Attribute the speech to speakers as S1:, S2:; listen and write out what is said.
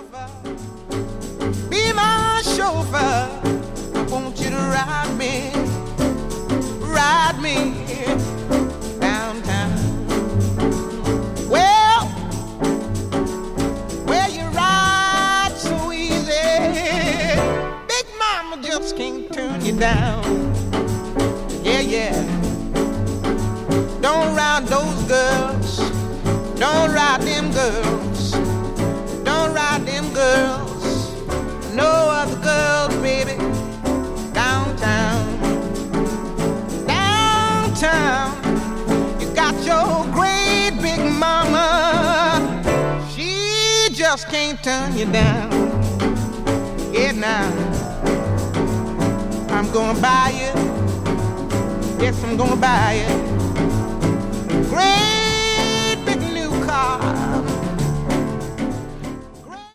S1: Be my chauffeur. I want you to ride me downtown. Well, you ride so easy. Big mama just can't turn you down. Yeah. Don't ride those girls. Don't ride them girls. Don't ride them girls. No other girls, baby. Downtown. You got your great big mama. She just can't turn you down. Yeah, now I'm gonna buy you. Yes, I'm gonna buy you. Great